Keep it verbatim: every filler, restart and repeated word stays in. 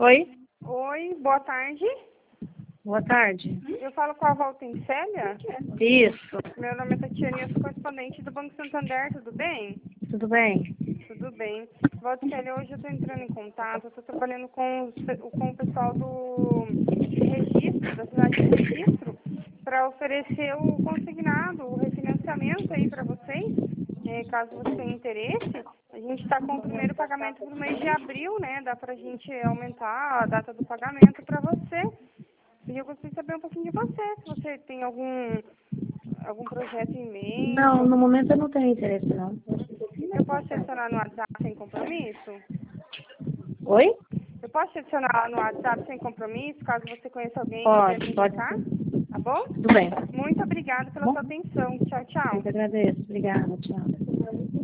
Oi? Oi, boa tarde. Boa tarde. Eu falo com a Valtem Célia. Isso. Meu nome é Tatiana e eu sou correspondente do Banco Santander, tudo bem? Tudo bem? Tudo bem. Valtem Célia, hoje eu estou entrando em contato, eu estou trabalhando com, os- com o pessoal do de registro, da cidade de registro, para oferecer o consignado, o refinanciamento aí para vocês. É, caso você tenha interesse, a gente está com o primeiro pagamento para o mês de abril, né? Dá para a gente aumentar a data do pagamento para você. E eu gostaria de saber um pouquinho de você, se você tem algum, algum projeto em mente. Não, no momento eu não tenho interesse, não. Eu posso te adicionar no WhatsApp sem compromisso? Oi? Eu posso te adicionar no WhatsApp sem compromisso, caso você conheça alguém que queira Pode, pode indicar? sim. Tá bom? Tudo bem. Muito obrigada pela Bom, sua atenção. Tchau, tchau. eu que agradeço. Obrigada, tchau.